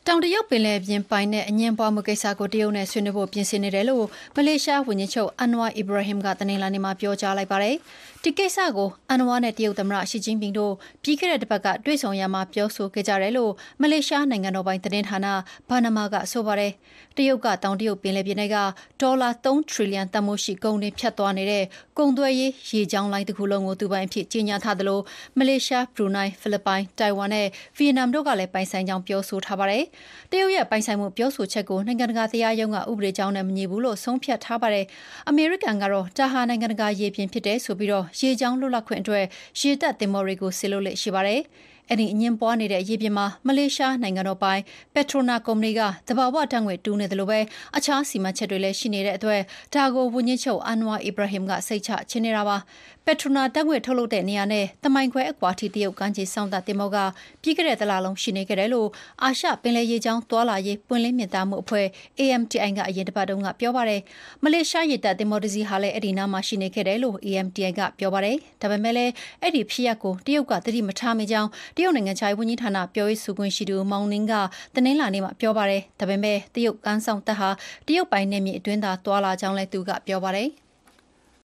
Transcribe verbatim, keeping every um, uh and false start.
တောင်တရုတ်ပင်လယ်ပြင်ပိုင်နဲ့အငြင်းပွားမှုကိစ္စကိုတရုတ်နဲ့ဆွေးနွေးဖို့ပြင်ဆင်နေတယ်လို့မလေးရှားဝန်ကြီးချုပ်အန်နဝါအီဘရာဟင်ကတနင်္လာနေ့မှာပြောကြားလိုက်ပါတယ်။ဒီကိစ္စကိုအန်နဝါနဲ့တရုတ်သမ္မတရှီကျင်းပင်တို့ပြီးခဲ့တဲ့တစ်ပတ်ကတွေ့ဆုံရမှာပြောဆိုခဲ့ကြတယ်လို့မလေးရှားနိုင်ငံတော်ပိုင်သတင်းဌာနဘာနာမာကဆိုပါတယ်။တရုတ်ကတောင်တရုတ်ပင်လယ်ပြင်ကဒေါ်လာသုံးထရီလီယံတန်ဖိုးရှိကုန်တွေဖြတ်သွားနေတဲ့ကုန်သွယ်ရေးရေကြောင်းလိုင်းတစ်ခုလုံးကိုသူပိုင်အဖြစ်ကြေညာထားသလိုမလေးရှား၊ဘရူနိုင်း၊ဖိလစ်ပိုင်၊တိုင်ဝမ်နဲ့ဗီယက်နမ်တို့ကလည်းပိုင်ဆိုင်ကြောင်းပြောဆိုထားပါတယ်။တရုတ်ရဲ့ပိုင်ဆိုင်မှုပြောဆိုချက်ကိုနိုင်ငံတကာတရားရုံးကဥပဒေကြောင်းနဲ့မညီဘူးလို့ဆုံးဖြတ်ထားပါတယ်။အမေရိကန်ကတော့တာဟာနိုင်ငံတကာရေပြင်ဖြစ်တဲ့ဆိုပြီးတော့ရေကြောင်းလွတ်လပ်ခွင့်အတွက်ရေတပ်သင်္ဘောတွေကိုဆေလွတ်လက်ရှိပါတယ်။အဲ့ဒီအငင်းပွားနေတဲ့ရေပြင်မှာမလေးရှားနိုင်ငံတော်ပိုင်ပက်ထရိုနာကုမ္ပဏီကတဘာဝဓာတ်ငွေတူးနေတယ်လို့ပဲအခြားစီမံချက်တွေလည်းရှိနေတဲ့အတွက်ဒါကိုဝန်ကြီးချုပ်အန်နဝါအီဘရာဟင်ကစိတ်ချချင်နေတာပါပက်ထရိုနာဓာတ်ငွေထုတ်လုပ်တဲ့နေရာနဲ့တမိုင်ခွဲအကွာထိတရုတ်ကမ်းခြေစောင့်တပ်တင်မောကပြီးခဲ့တဲ့တလလုံးရှိနေခဲ့တယ်လို့အာရှပင်လယ်ရေကြောင်းတွာလာရေးပွင့်လင်းမြင်သာမှုအဖွဲ့ အေ အမ် တီ အိုင် ကအရင်တစ်ပတ်တုန်းကပြောပါတယ်မလေးရှားရေတပ်တင်မောတစီဟာလည်းအဲ့ဒီနားမှာရှိနေခဲ့တယ်လို့ အေ အမ် တီ အိုင် ကပြောပါတယ်ဒါပေမဲ့လည်းအဲ့ဒီဖြစ်ရပ်ကိုတရုတ်ကသတိမထားမိကြောင်းတရုတ်နိုင်ငံခြားရေးဝန်ကြီးဌာနပြောရေးဆိုခွင့်ရှိသူမောင်နင်းကတနင်္လာနေ့မှာပြောပါတယ်ဒါပေမဲ့တရုတ်ကမ်းဆောင်တပ်ဟာတရုတ်ပိုင်နယ်မြေအတွင်းသာတွာလာကြောင်းလည်းသူကပြောပါတယ်